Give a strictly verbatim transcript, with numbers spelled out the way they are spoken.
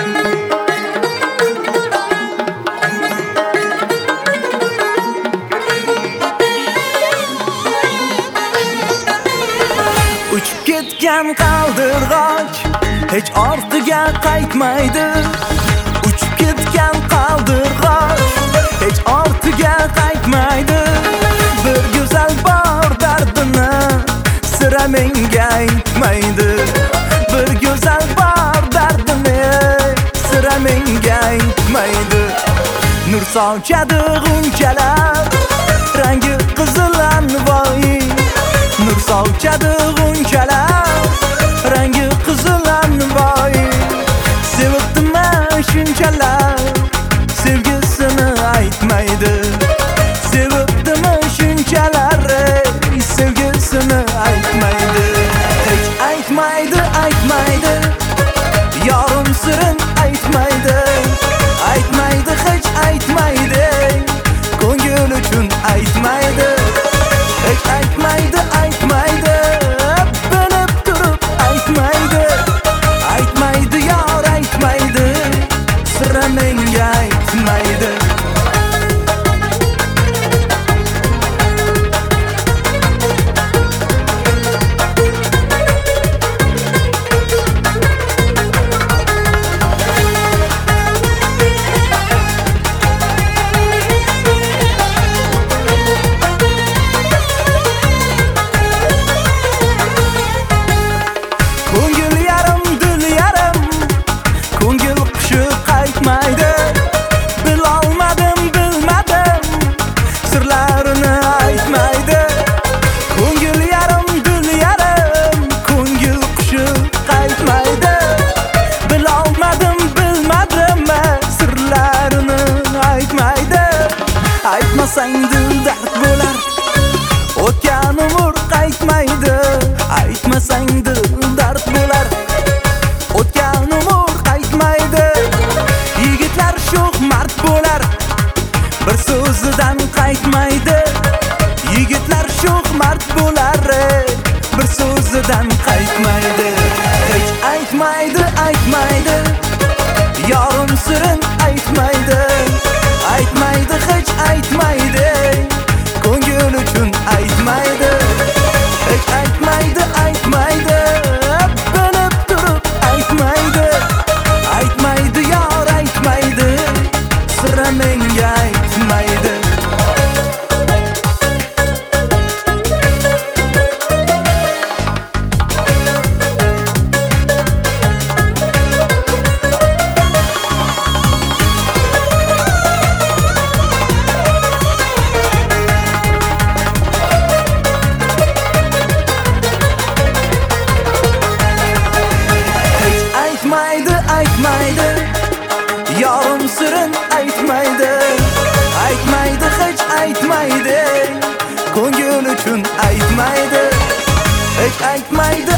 Uchib ketgan qaldirg'och hech ortiga qaytmaydi. Uchib ketgan qaldirg'och hech ortiga qaytmaydi. Bir go'zal bor dardini sira menga aytmaydi. Bir go'zal bor dardini sira menga aytmaydi. Nur sochadi g'unchalar rangi qizil anvoyi. Nur sochadi g'unchalar rangi qizil anvoyi. Sevibdimi shunchalar sevgisini aytmaydi. Sevibdimi shunchalar sevgisini aytmaydi. Hech aytmaydi, aytmaydi. Yorim sirin aytmaydi. Aytmaydi, hech aytmaydi. Ko'ngil uchun aytmaydi. Hech aytmaydi, aytmaydi. Bilib turib aytmaydi. Aytmaydi, yor aytmaydi. Sira menga aytmaydi. Bilolmadim, bilmadim, sirlarini aytmaydi. Ko'ngil yarim, dil yarim, ko'ngil qushi qaytmaydi. Bilolmadim, bilmadim, sirlarini aytmaydi. Aytmasang dil dard bo'lar, o'tgan umr qaytmaydi. Aytmasang dil dard bo'lar, o'tgan umr qaytmaydi. Yigitlar sho'x mard bo'lar, bir so'zidan qaytmaydi. Yigitlar sho'x mard bo'lar, bir so'zidan qaytmaydi. Hech aytmaydi, aytmaydi. Yorim sirin aytmaydi. Aytmaydi, hech aytmaydi. Ko'ngil uchun aytmaydi. Hech aytmaydi, aytmaydi. Bilib turib aytmaydi. Aytmaydi, yor aytmaydi. Sira menga aytmaydi. Aytmaydi, aytmaydi. Yorim sirin aytmaydi. Aytmaydi, hech aytmaydi. Ko'ngil uchun aytmaydi. Hech aytmaydi,